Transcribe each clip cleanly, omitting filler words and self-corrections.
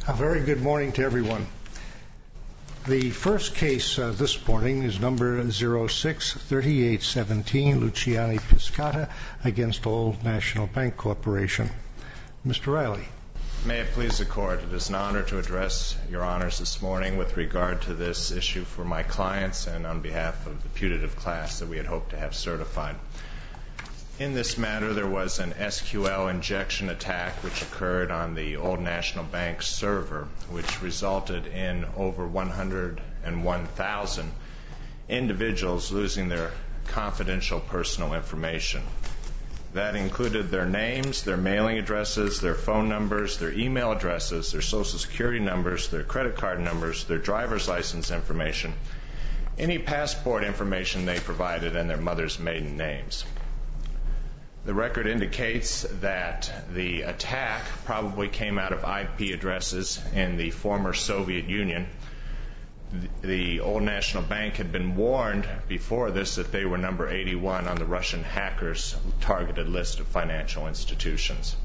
A very good morning to everyone. The first case this morning is number 06-3817, Luciani Piscata against Old National Bank Corporation. Mr. Riley. May it please the Court, it is an honor to address Your Honors this morning with regard to this issue for my clients and on behalf of the putative class that we had hoped to have certified. In this matter, there was an SQL injection attack which occurred on the Old National Bank server, which resulted in over 101,000 individuals losing their confidential personal information. That included their names, their mailing addresses, their phone numbers, their email addresses, their social security numbers, their credit card numbers, their driver's license information, any passport information they provided, and their mother's maiden names. The record indicates that the attack probably came out of IP addresses in the former Soviet Union. The Old National Bank had been warned before this that they were number 81 on the Russian hackers' targeted list of financial institutions.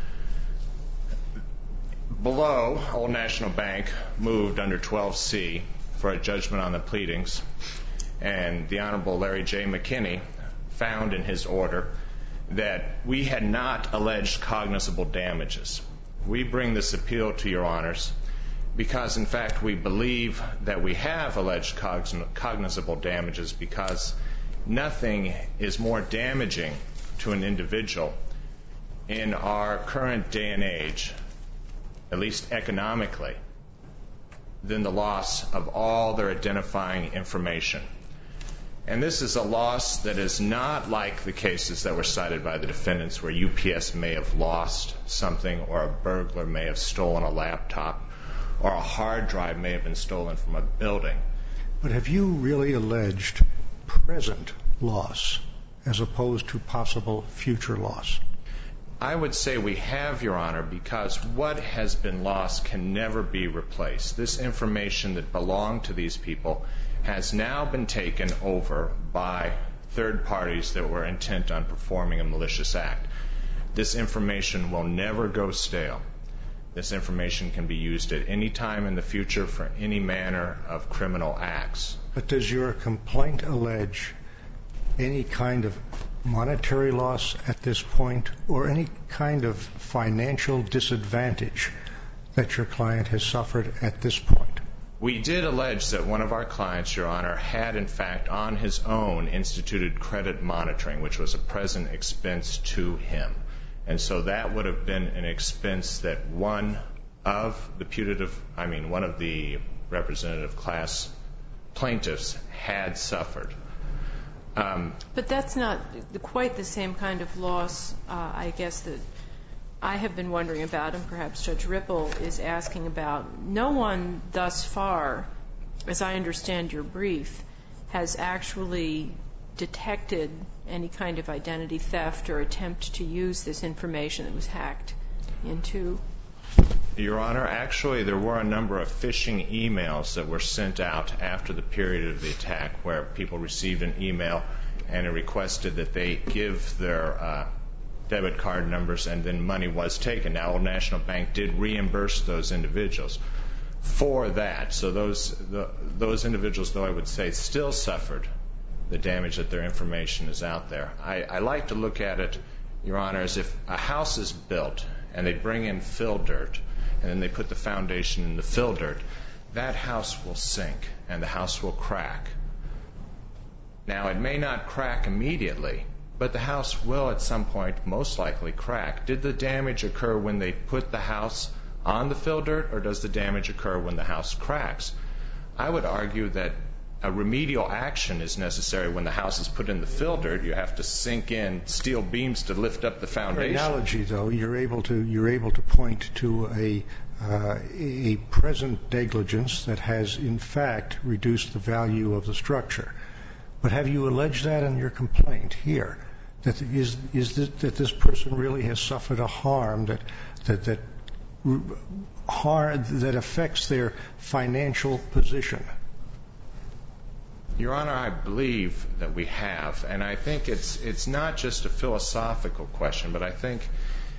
Below, Old National Bank moved under 12C for a judgment on the pleadings, and the Honorable Larry J. McKinney found in his order that we had not alleged cognizable damages. We bring this appeal to Your Honors because, in fact, we believe that we have alleged cognizable damages because nothing is more damaging to an individual in our current day and age, at least economically, than the loss of all their identifying information. And this is a loss that is not like the cases that were cited by the defendants where UPS may have lost something, or a burglar may have stolen a laptop, or a hard drive may have been stolen from a building. But have you really alleged present loss as opposed to possible future loss? I would say we have, Your Honor, because what has been lost can never be replaced. This information that belonged to these people has now been taken over by third parties that were intent on performing a malicious act. This information will never go stale. This information can be used at any time in the future for any manner of criminal acts. But does your complaint allege any kind of monetary loss at this point, or any kind of financial disadvantage that your client has suffered at this point? We did allege that one of our clients, Your Honor, had in fact on his own instituted credit monitoring, which was a present expense to him. And so that would have been an expense that one of the representative class plaintiffs had suffered. But that's not quite the same kind of loss, I guess, that I have been wondering about, and perhaps Judge Ripple is asking about. No one thus far, as I understand your brief, has actually detected any kind of identity theft or attempt to use this information that was hacked into. Your Honor, actually there were a number of phishing emails that were sent out after the period of the attack where people received an email and it requested that they give their debit card numbers, and then money was taken. Now, Old National Bank did reimburse those individuals for that. So those individuals, though I would say, still suffered the damage that their information is out there. I like to look at it, Your Honor, as if a house is built and they bring in fill dirt and then they put the foundation in the fill dirt. That house will sink and the house will crack. Now, it may not crack immediately, but the house will at some point most likely crack. Did the damage occur when they put the house on the fill dirt, or does the damage occur when the house cracks? I would argue that a remedial action is necessary when the house is put in the fill dirt. You have to sink in steel beams to lift up the foundation. For analogy, though, you're able to point to a present negligence that has in fact reduced the value of the structure. But have you alleged that in your complaint here? That this person really has suffered a harm that affects their financial position? Your Honor, I believe that we have, and I think it's not just a philosophical question, but I think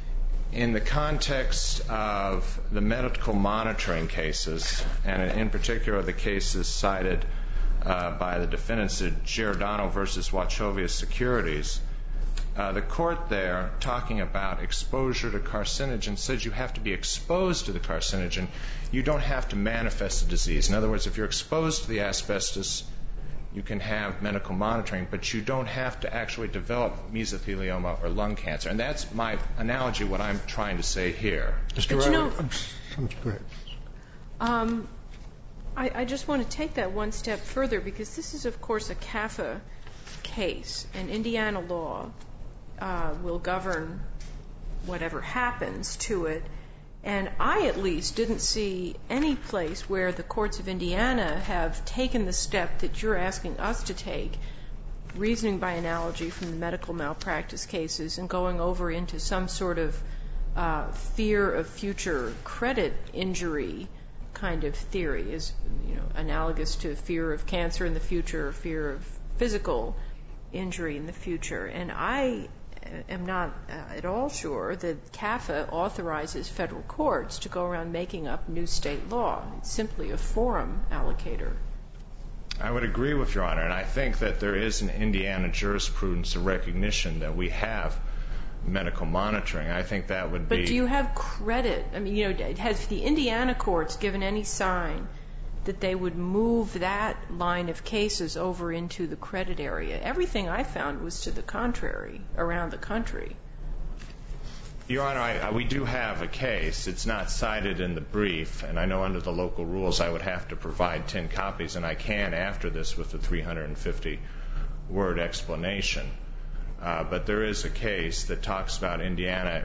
In the context of the medical monitoring cases, and in particular the cases cited by the defendants at Giordano versus Wachovia Securities, the court there, talking about exposure to carcinogen, said you have to be exposed to the carcinogen. You don't have to manifest the disease. In other words, if you're exposed to the asbestos, you can have medical monitoring, but you don't have to actually develop mesothelioma or lung cancer. And that's my analogy, what I'm trying to say here. Mr. Go ahead. I just want to take that one step further, because this is, of course, a CAFA case, and Indiana law will govern whatever happens to it. And I, at least, didn't see any place where the courts of Indiana have taken the step that you're asking us to take, reasoning by analogy from the medical malpractice cases and going over into some sort of fear of future credit injury kind of theory, is, you know, analogous to fear of cancer in the future or fear of physical injury in the future. And I am not at all sure that CAFA authorizes federal courts to go around making up new state law. It's simply a forum allocator. I would agree with Your Honor, and I think that there is an Indiana jurisprudence, a recognition that we have medical monitoring. I think that would be... But do you have credit? I mean, you know, has the Indiana courts given any sign that they would move that line of cases over into the credit area? Everything I found was to the contrary around the country. Your Honor, we do have a case. It's not cited in the brief, and I know under the local rules I would have to provide 10 copies, and I can after this with the 350-word explanation. But there is a case that talks about Indiana.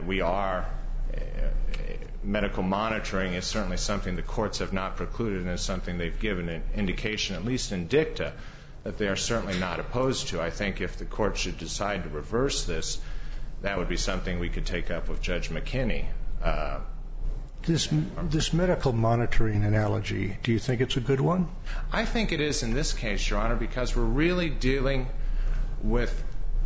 Medical monitoring is certainly something the courts have not precluded, and is something they've given an indication, at least in dicta, that they are certainly not opposed to. I think if the court should decide to reverse this, that would be something we could take up with Judge McKinney. This medical monitoring analogy, do you think it's a good one? I think it is in this case, Your Honor, because we're really dealing with...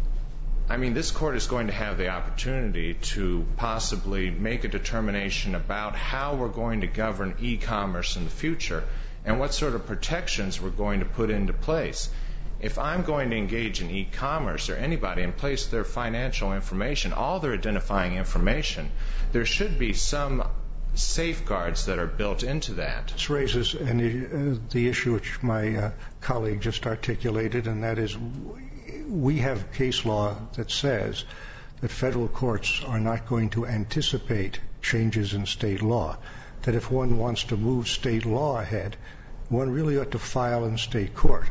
I mean, this court is going to have the opportunity to possibly make a determination about how we're going to govern e-commerce in the future and what sort of protections we're going to put into place. If I'm going to engage in e-commerce or anybody and place their financial information, all their identifying information, there should be some safeguards that are built into that. This raises the issue which my colleague just articulated, and that is we have case law that says that federal courts are not going to anticipate changes in state law, that if one wants to move state law ahead, one really ought to file in state court.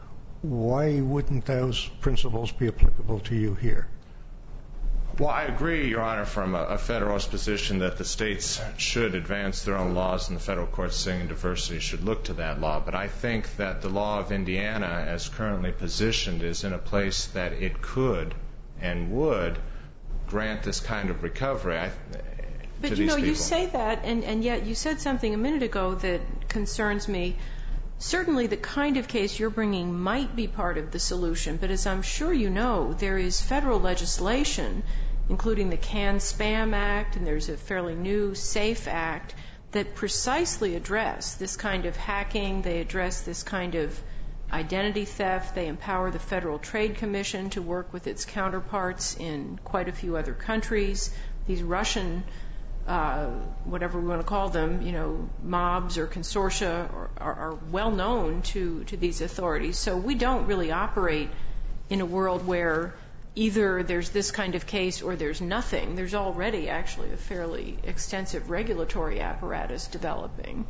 Why wouldn't those principles be applicable to you here? Well, I agree, Your Honor, from a federalist position that the states should advance their own laws and the federal courts saying diversity should look to that law. But I think that the law of Indiana, as currently positioned, is in a place that it could and would grant this kind of recovery to these people. But, you know, you say that, and yet you said something a minute ago that concerns me. Certainly the kind of case you're bringing might be part of the solution, but as I'm sure you know, there is federal legislation, including the CAN-SPAM Act, and there's a fairly new SAFE Act, that precisely address this kind of hacking. They address this kind of identity theft. They empower the Federal Trade Commission to work with its counterparts in quite a few other countries. These Russian whatever we want to call them, you know, mobs or consortia are well known to these authorities. So we don't really operate in a world where either there's this kind of case or there's nothing. There's already actually a fairly extensive regulatory apparatus developing.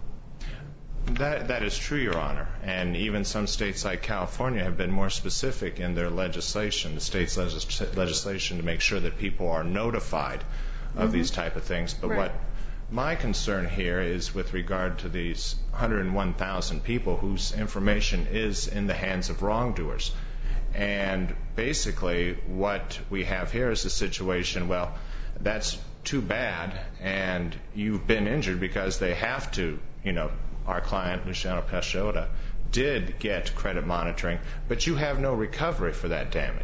That is true, Your Honor. And even some states like California have been more specific in their legislation, the state's legislation, to make sure that people are notified of these type of things. But what my concern here is with regard to these 101,000 people whose information is in the hands of wrongdoers. And basically what we have here is a situation, well, that's too bad, and you've been injured because they have to, you know, our client, Luciano Peixoto, did get credit monitoring, but you have no recovery for that damage.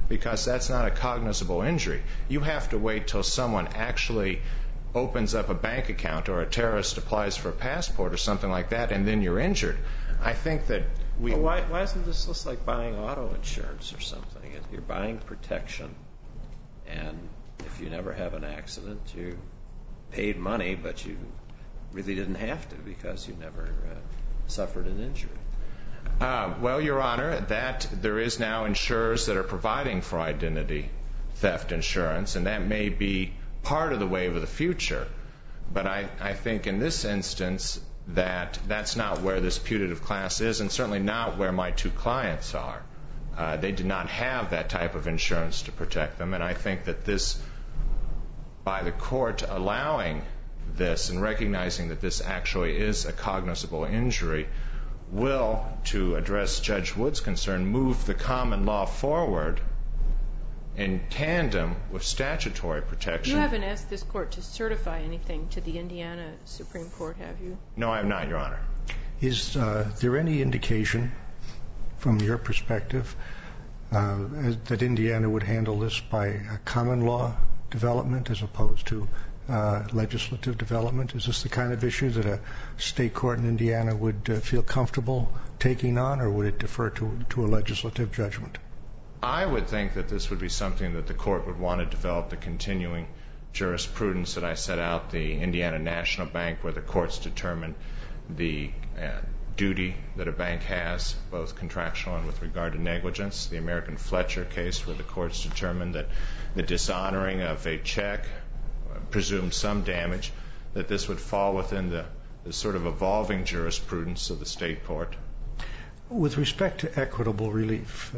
because that's not a cognizable injury. You have to wait till someone actually opens up a bank account or a terrorist applies for a passport or something like that, and then you're injured. I think that why isn't this just like buying auto insurance or something? You're buying protection, and if you never have an accident, you paid money, but you really didn't have to because you never suffered an injury. Well, Your Honor, that there is now insurers that are providing for identity theft insurance, and that may be part of the wave of the future. But I think in this instance that's not where this putative class is, and certainly not where my two clients are. They did not have that type of insurance to protect them, and I think that this, by the court allowing this and recognizing that this actually is a cognizable injury, will, to address Judge Wood's concern, move the common law forward in tandem with statutory protection. You haven't asked this court to certify anything to the Indiana Supreme Court, have you? No, I have not, Your Honor. Is there any indication from your perspective that Indiana would handle this by a common law development as opposed to legislative development? Is this the kind of issue that a state court in Indiana would feel comfortable taking on, or would it defer to a legislative judgment? I would think that this would be something that the court would want to develop, the continuing jurisprudence that I set out, the Indiana National Bank, where the courts determine the duty that a bank has, both contractual and with regard to negligence, the American Fletcher case, where the courts determined that the dishonoring of a check presumed some damage, that this would fall within the sort of evolving jurisprudence of the state court. With respect to equitable relief,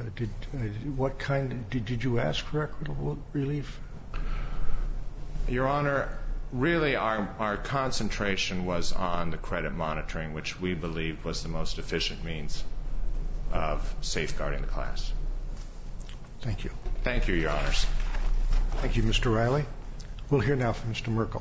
did you ask for equitable relief? Your Honor, really our concentration was on the credit monitoring, which we believed was the most efficient means of safeguarding the class. Thank you. Thank you, Your Honors. Thank you, Mr. Riley. We'll hear now from Mr. Merkel.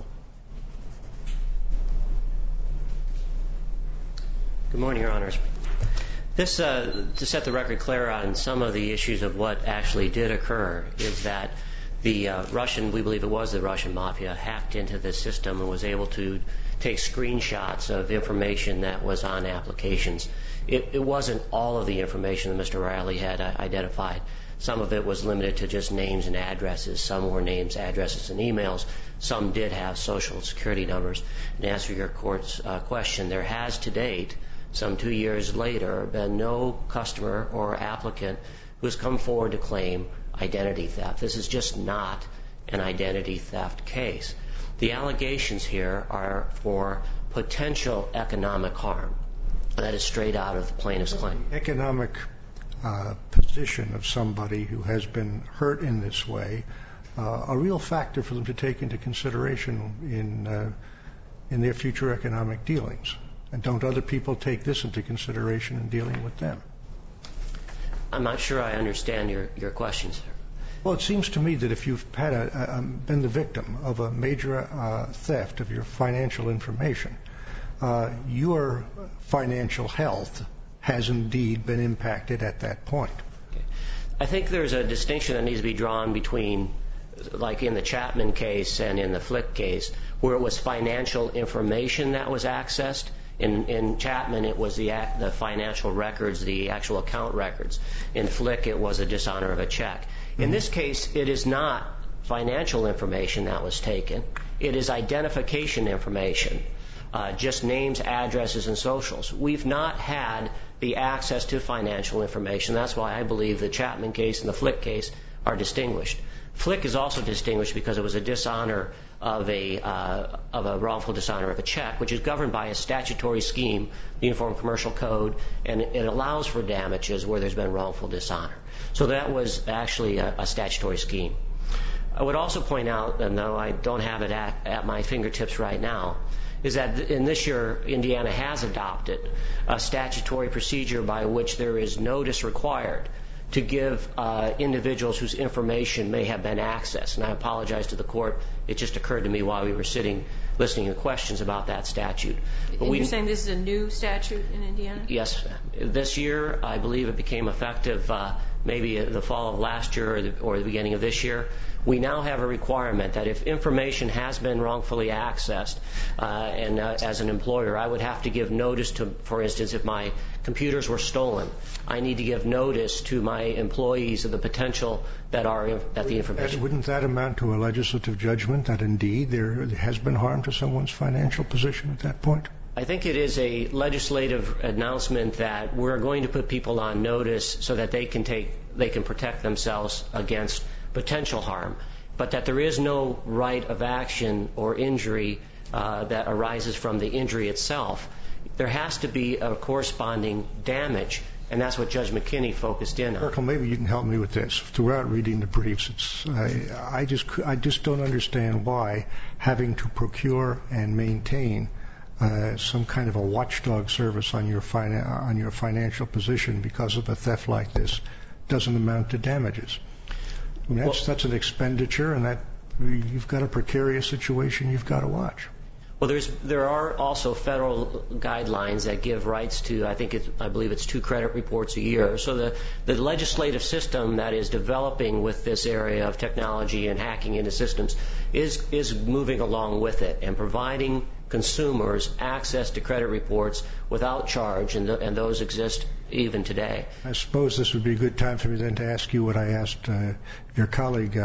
Good morning, Your Honors. This, to set the record clear on some of the issues of what actually did occur, is that the we believe it was the Russian mafia, hacked into the system and was able to take screenshots of information that was on applications. It wasn't all of the information that Mr. Riley had identified. Some of it was limited to just names and addresses. Some were names, addresses, and emails. Some did have social security numbers. And to answer your court's question, there has to date, some 2 years later, been no customer or applicant who has come forward to claim identity theft. This is just not an identity theft case. The allegations here are for potential economic harm. That is straight out of the plaintiff's claim. Economic position of somebody who has been hurt in this way, a real factor for them to take into consideration in their future economic dealings. And don't other people take this into consideration in dealing with them? I'm not sure I understand your question, sir. Well, it seems to me that if you've been the victim of a major theft of your financial information, your financial health has indeed been impacted at that point. Okay. I think there's a distinction that needs to be drawn between, like in the Chapman case and in the Flick case, where it was financial information that was accessed. In Chapman, it was the financial records, the actual account records. In Flick, it was a dishonor of a check. In this case, it is not financial information that was taken. It is identification information, just names, addresses, and socials. We've not had the access to financial information. That's why I believe the Chapman case and the Flick case are distinguished. Flick is also distinguished because it was a dishonor of a wrongful dishonor of a check, which is governed by a statutory scheme, the Uniform Commercial Code, and it allows for damages where there's been wrongful dishonor. So that was actually a statutory scheme. I would also point out, and though I don't have it at my fingertips right now, is that in this year, Indiana has adopted a statutory procedure by which there is notice required to give individuals whose information may have been accessed. And I apologize to the court. It just occurred to me while we were sitting listening to questions about that statute. And you're saying this is a new statute in Indiana? Yes. This year, I believe it became effective maybe the fall of last year or the beginning of this year, we now have a requirement that if information has been wrongfully accessed, and as an employer, I would have to give notice to, for instance, if my computers were stolen, I need to give notice to my employees of the potential that the information... Wouldn't that amount to a legislative judgment that indeed there has been harm to someone's financial position at that point? I think it is a legislative announcement that we're going to put people on notice so that they can protect themselves against potential harm, but that there is no right of action or injury that arises from the injury itself. There has to be a corresponding damage, and that's what Judge McKinney focused in on. Merkel, maybe you can help me with this. Throughout reading the briefs, I just don't understand why having to procure and maintain some kind of a watchdog service on your financial position because of a theft like this doesn't amount to damages. I mean, that's an expenditure, and that you've got a precarious situation you've got to watch. Well, there are also federal guidelines that give rights to, I believe it's 2 credit reports a year. So the legislative system that is developing with this area of technology and hacking into systems is moving along with it and providing consumers access to credit reports without charge, and those exist even today. I suppose this would be a good time for me then to ask you what I asked your colleague.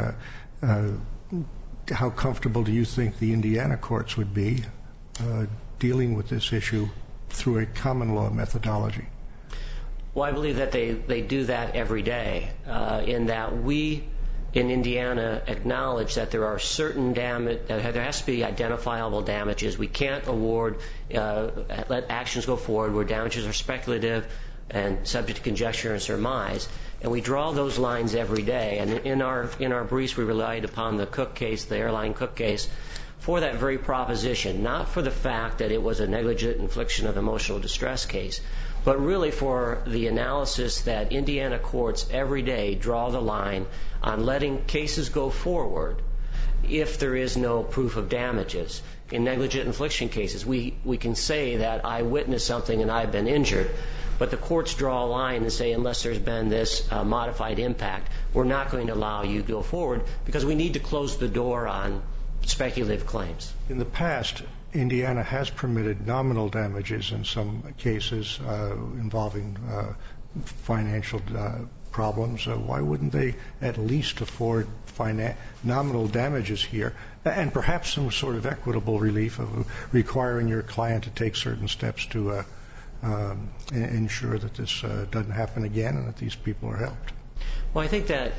How comfortable do you think the Indiana courts would be dealing with this issue through a common law methodology? Well, I believe that they do that every day, in that we in Indiana acknowledge that there are certain damage, there has to be identifiable damages. We can't award, let actions go forward where damages are speculative and subject to conjecture and surmise. And we draw those lines every day. And in our briefs, we relied upon the Cook case, the airline Cook case, for that very proposition, not for the fact that it was a negligent infliction of emotional distress case, but really for the analysis that Indiana courts every day draw the line on letting cases go forward if there is no proof of damages. In negligent infliction cases, we can say that I witnessed something and I've been injured, but the courts draw a line and say unless there's been this modified impact, we're not going to allow you to go forward because we need to close the door on speculative claims. In the past, Indiana has permitted nominal damages in some cases involving financial problems. Why wouldn't they at least afford nominal damages here, and perhaps some sort of equitable relief of requiring your client to take certain steps to ensure that this doesn't happen again and that these people are helped? Well, I think that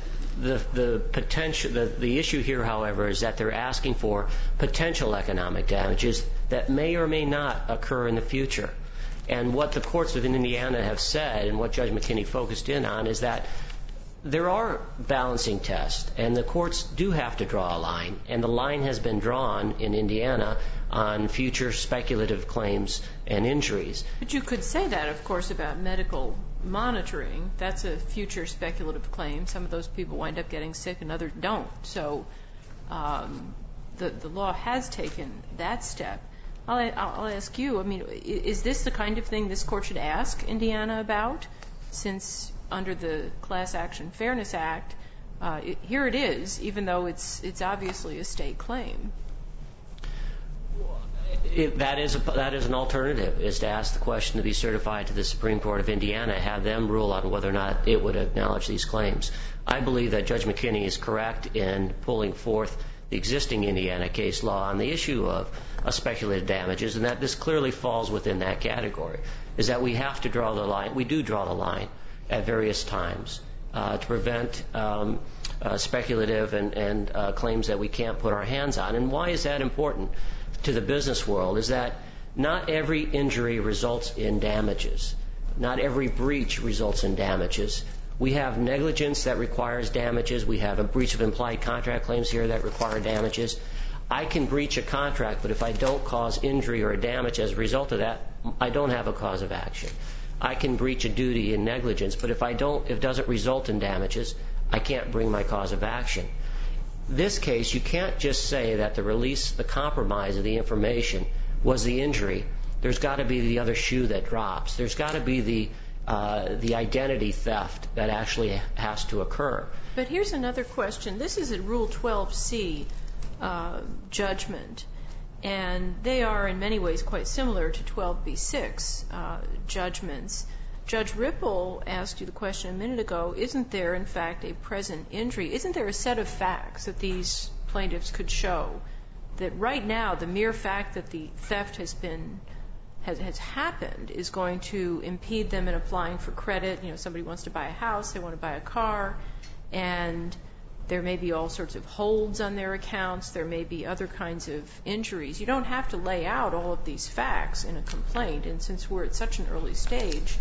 the issue here, however, is that they're asking for potential economic damages that may or may not occur in the future. And what the courts of Indiana have said, and what Judge McKinney focused in on, is that there are balancing tests, and the courts do have to draw a line, and the line has been drawn in Indiana on future speculative claims and injuries. But you could say that, of course, about medical monitoring. That's a future speculative claim. Some of those people wind up getting sick and others don't. So the law has taken that step. I'll ask you, I mean, is this the kind of thing this court should ask Indiana about? Since under the Class Action Fairness Act, here it is, even though it's obviously a state claim. That is an alternative, is to ask the question to be certified to the Supreme Court of Indiana, have them rule on whether or not it would acknowledge these claims. I believe that Judge McKinney is correct in pulling forth the existing Indiana case law on the issue of speculative damages, and that this clearly falls within that category, is that we have to draw the line. We do draw the line at various times to prevent speculative and claims that we can't put our hands on. And why is that important to the business world? Is that not every injury results in damages. Not every breach results in damages. We have negligence that requires damages. We have a breach of implied contract claims here that require damages. I can breach a contract, but if I don't cause injury or damage as a result of that, I don't have a cause of action. I can breach a duty in negligence, but if it doesn't result in damages, I can't bring my cause of action. This case, you can't just say that the compromise of the information was the injury. There's got to be the other shoe that drops. There's got to be the identity theft that actually has to occur. But here's another question. This is a Rule 12c judgment, and they are in many ways quite similar to 12b6 judgments. Judge Ripple asked you the question a minute ago, isn't there in fact a present injury? Isn't there a set of facts that these plaintiffs could show that right now the mere fact that the theft has happened is going to impede them in applying for credit? You know, somebody wants to buy a house, they want to buy a car, and there may be all sorts of holds on their accounts, there may be other kinds of injuries. You don't have to lay out all of these facts in a complaint, and since we're at such an early stage,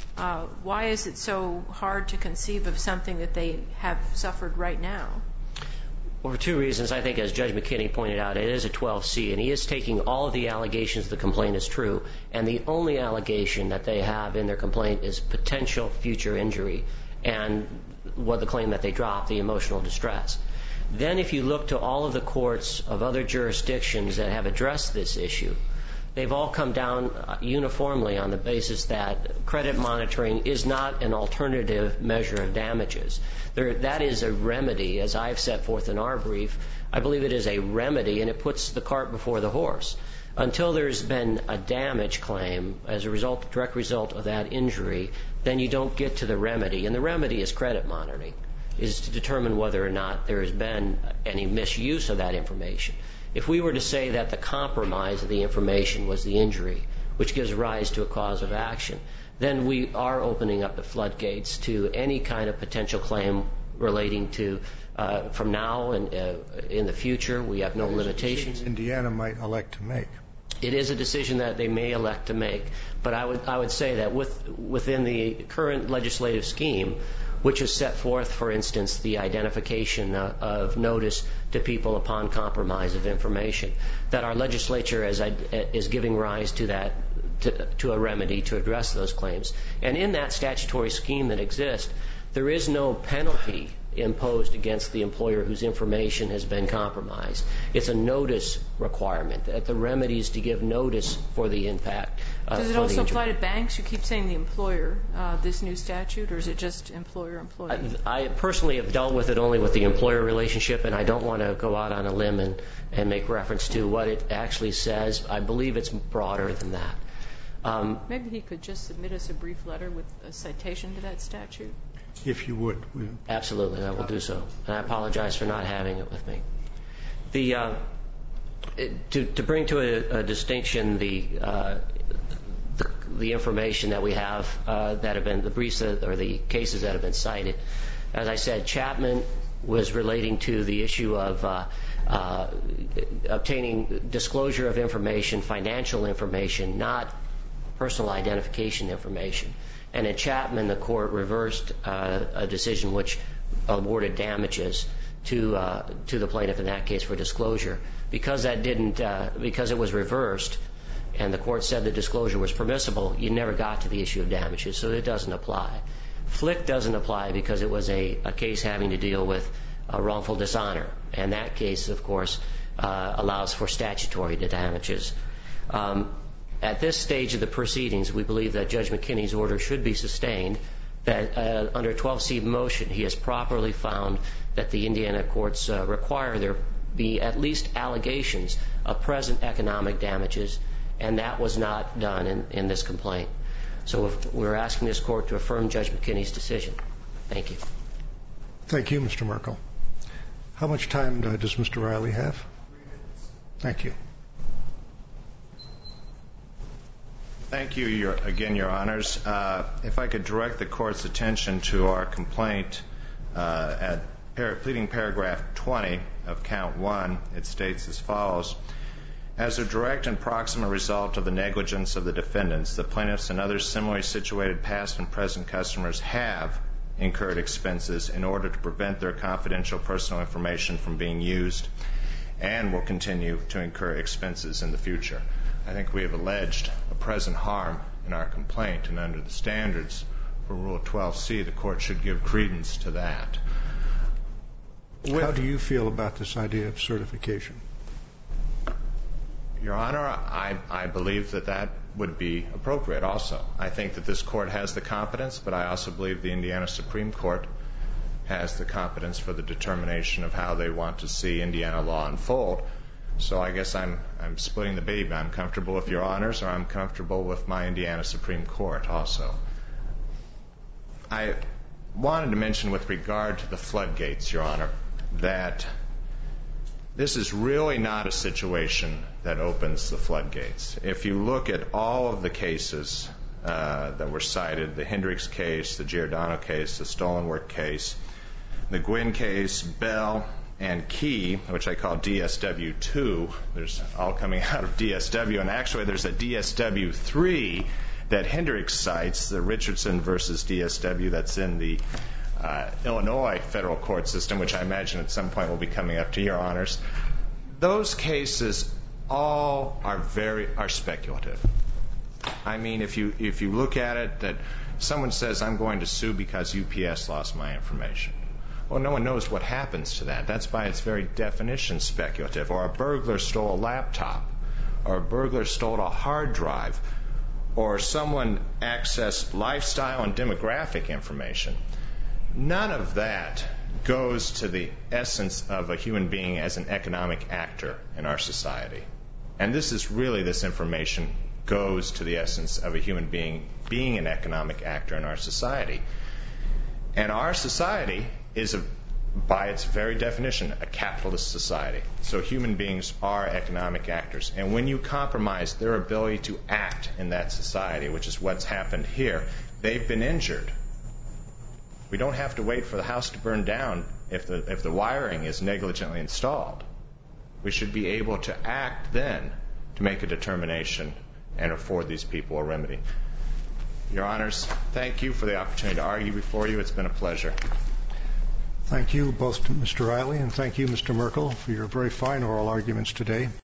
why is it so hard to conceive of something that they have suffered right now? Well, for two reasons. I think, as Judge McKinney pointed out, it is a 12C, and he is taking all of the allegations of the complaint as true, and the only allegation that they have in their complaint is potential future injury and what the claim that they dropped, the emotional distress. Then if you look to all of the courts of other jurisdictions that have addressed this issue, they've all come down uniformly on the basis that credit monitoring is not an alternative measure of damages. That is a remedy, as I've set forth in our brief. I believe it is a remedy, and it puts the cart before the horse. Until there's been a damage claim as a direct result of that injury, then you don't get to the remedy. And the remedy is credit monitoring, is to determine whether or not there has been any misuse of that information. If we were to say that the compromise of the information was the injury, which gives rise to a cause of action, then we are opening up the floodgates to any kind of potential claim relating to from now and in the future. We have no limitations. Indiana might elect to make. It is a decision that they may elect to make, but I would say that within the current legislative scheme, which has set forth, for instance, the identification of notice to people upon compromise of information, that our legislature is giving rise to that, to a remedy to address those claims. And in that statutory scheme that exists, there is no penalty imposed against the employer whose information has been compromised. It's a notice requirement, that the remedy is to give notice for the impact. Does it also apply to banks? You keep saying the employer, this new statute, or is it just employer-employee? I personally have dealt with it only with the employer relationship, and I don't want to go out on a limb and make reference to what it actually says. I believe it's broader than that. Maybe he could just submit us a brief letter with a citation to that statute. If you would. Absolutely, I will do so. And I apologize for not having it with me. To bring to a distinction the information that we have that have been the briefs or the cases that have been cited, as I said, Chapman was relating to the issue of obtaining disclosure of information, financial information, not personal identification information. And in Chapman, the court reversed a decision which awarded damages to the plaintiff in that case for disclosure. Because it was reversed, and the court said the disclosure was permissible, you never got to the issue of damages, so it doesn't apply. Flick doesn't apply because it was a case having to deal with wrongful dishonor, and that case, of course, allows for statutory damages. At this stage of the proceedings, we believe that Judge McKinney's order should be sustained, that under 12C motion, he has properly found that the Indiana courts require there be at least allegations of present economic damages, and that was not done in this complaint. So we're asking this court to affirm Judge McKinney's decision. Thank you. Thank you, Mr. Merkel. How much time does Mr. Riley have? 3 minutes. Thank you. Thank you, Your Honors. If I could direct the Court's attention to our complaint at pleading paragraph 20 of count 1, it states as follows: as a direct and proximate result of the negligence of the defendants, the plaintiffs and other similarly situated past and present customers have incurred expenses in order to prevent their confidential personal information from being used and will continue to incur expenses in the future. I think we have alleged a present harm in our complaint, and under the standards for Rule 12C, the Court should give credence to that. How do you feel about this idea of certification? Your Honor, I believe that would be appropriate also. I think that this court has the competence, but I also believe the Indiana Supreme Court has the competence for the determination of how they want to see Indiana law unfold. So I guess I'm splitting the baby. I'm comfortable with your honors, or I'm comfortable with my Indiana Supreme Court also. I wanted to mention with regard to the floodgates, Your Honor, that this is really not a situation that opens the floodgates. If you look at all of the cases that were cited, the Hendricks case, the Giordano case, the Stolenworth case, the Gwynn case, Bell, and Key, which I call DSW2, there's all coming out of DSW, and actually there's a DSW3 that Hendricks cites, the Richardson versus DSW, that's in the Illinois federal court system, which I imagine at some point will be coming up to your honors. Those cases all are speculative. I mean, if you look at it, that someone says, I'm going to sue because UPS lost my information. Well, no one knows what happens to that. That's by its very definition speculative. Or a burglar stole a laptop, or a burglar stole a hard drive, or someone accessed lifestyle and demographic information. None of that goes to the essence of a human being as an economic actor in our society. And this information goes to the essence of a human being an economic actor in our society. And our society is, by its very definition, a capitalist society. So human beings are economic actors. And when you compromise their ability to act in that society, which is what's happened here, they've been injured. We don't have to wait for the house to burn down if the wiring is negligently installed. We should be able to act then to make a determination and afford these people a remedy. Your honors, thank you for the opportunity to argue before you. It's been a pleasure. Thank you both to Mr. Riley, and thank you, Mr. Merkel, for your very fine oral arguments today.